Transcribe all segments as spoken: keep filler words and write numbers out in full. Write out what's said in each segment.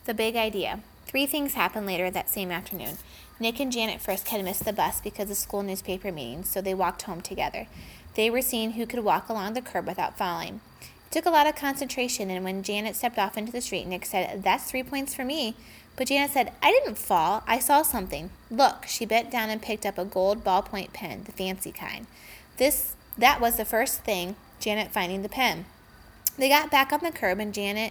The big idea. Three things happened later that same afternoon. Nick and Janet Frisk had missed the bus because of school newspaper meetings, so they walked home together. They were seeing who could walk along the curb without falling. It took a lot of concentration, and when Janet stepped off into the street, Nick said, "That's three points for me." But Janet said, "I didn't fall. I saw something. Look." She bent down and picked up a gold ballpoint pen, the fancy kind. This that was the first thing, Janet finding the pen. They got back on the curb, and Janet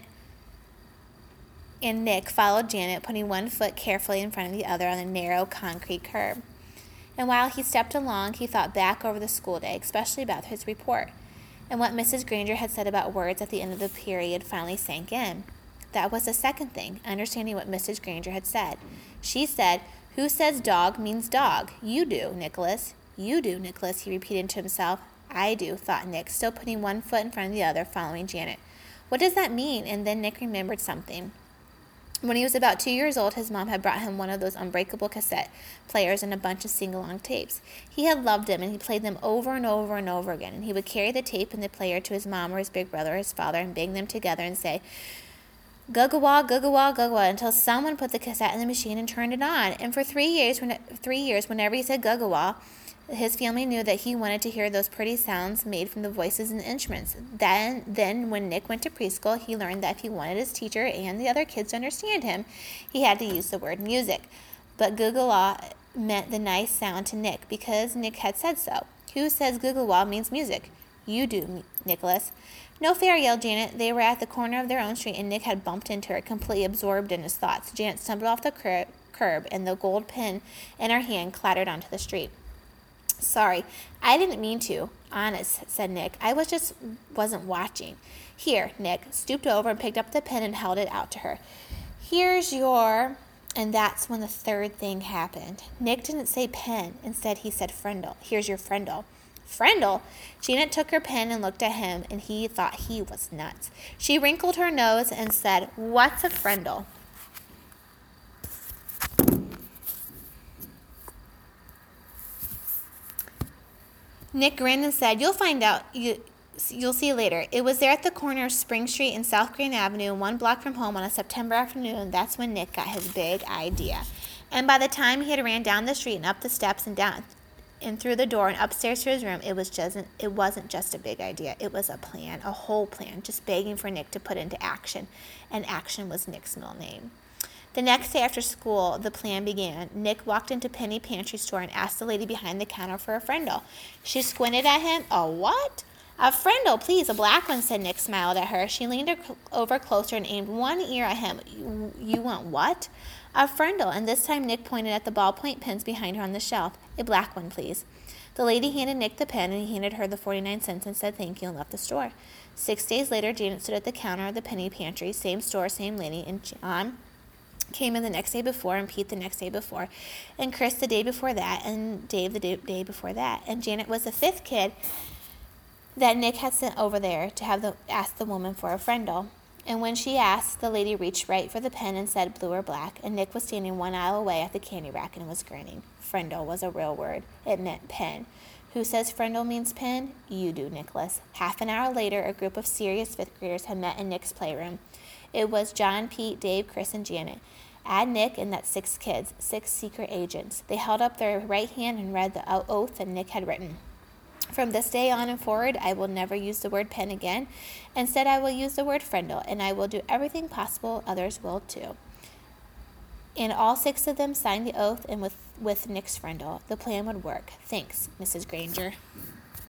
and Nick followed Janet, putting one foot carefully in front of the other on the narrow concrete curb. And while he stepped along, he thought back over the school day, especially about his report. And what Missus Granger had said about words at the end of the period finally sank in. That was the second thing, understanding what Missus Granger had said. She said, "Who says dog means dog? You do, Nicholas." "You do, Nicholas," he repeated to himself. "I do," thought Nick, still putting one foot in front of the other, following Janet. What does that mean? And then Nick remembered something. When he was about two years old, his mom had brought him one of those unbreakable cassette players and a bunch of sing-along tapes. He had loved them, and he played them over and over and over again. And he would carry the tape and the player to his mom or his big brother or his father and bang them together and say, "Guggawa, guggawa, guggawa," until someone put the cassette in the machine and turned it on. And for three years, when, three years, whenever he said guggawa, his family knew that he wanted to hear those pretty sounds made from the voices and the instruments. Then, then, when Nick went to preschool, he learned that if he wanted his teacher and the other kids to understand him, he had to use the word music. But guggawa meant the nice sound to Nick because Nick had said so. Who says guggawa means music? You do, Nicholas. "No fair," yelled Janet. They were at the corner of their own street, and Nick had bumped into her, completely absorbed in his thoughts. Janet stumbled off the cur- curb, and the gold pin in her hand clattered onto the street. "Sorry, I didn't mean to. Honest," said Nick. "I was just wasn't watching." "Here," Nick stooped over and picked up the pen and held it out to her. "Here's your..." And that's when the third thing happened. Nick didn't say pen. Instead, he said friendle. "Here's your friendle." "Friendle?" Janet took her pen and looked at him, and he thought he was nuts. She wrinkled her nose and said, "What's a friendle?" Nick grinned and said, "You'll find out. You, you'll see later." It was there at the corner of Spring Street and South Grand Avenue, one block from home on a September afternoon. That's when Nick got his big idea. And by the time he had ran down the street and up the steps and down and through the door and upstairs to his room, it was just it wasn't just a big idea. It was a plan, a whole plan, just begging for Nick to put into action. And action was Nick's middle name. The next day after school, the plan began. Nick walked into Penny Pantry Store and asked the lady behind the counter for a friendle. She squinted at him. "A what?" "A friendle, please, a black one," said Nick, smiled at her. She leaned over closer and aimed one ear at him. You, you want what?" "A friendle," and this time Nick pointed at the ballpoint pens behind her on the shelf. "A black one, please." The lady handed Nick the pen, and he handed her the forty-nine cents and said thank you and left the store. Six days later, Janet stood at the counter of the Penny Pantry, same store, same lady, and John came in the next day before, and Pete the next day before, and Chris the day before that, and Dave the day, day before that. And Janet was the fifth kid that Nick had sent over there to have the ask the woman for a friendle. And when she asked, the lady reached right for the pen and said blue or black, and Nick was standing one aisle away at the candy rack and was grinning. Friendle was a real word. It meant pen. Who says friendle means pen? You do, Nicholas. Half an hour later, a group of serious fifth graders had met in Nick's playroom. It was John, Pete, Dave, Chris, and Janet. Add Nick, and that's six kids, six secret agents. They held up their right hand and read the oath that Nick had written. "From this day on and forward, I will never use the word pen again. Instead, I will use the word friendle, and I will do everything possible others will too." And all six of them signed the oath, and with, with Nick's friendle, the plan would work. Thanks, Missus Granger.